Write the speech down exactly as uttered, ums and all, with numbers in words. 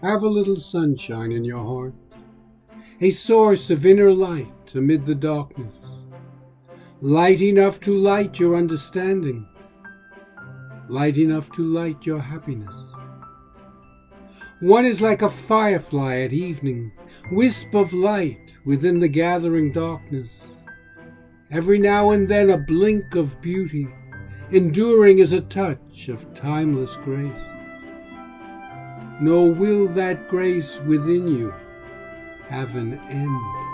Have a little sunshine in your heart, a source of inner light amid the darkness, light enough to light your understanding, light enough to light your happiness. One is like a firefly at evening, wisp of light within the gathering darkness, every now and then a blink of beauty, enduring as a touch of timeless grace. Nor will that grace within you have an end.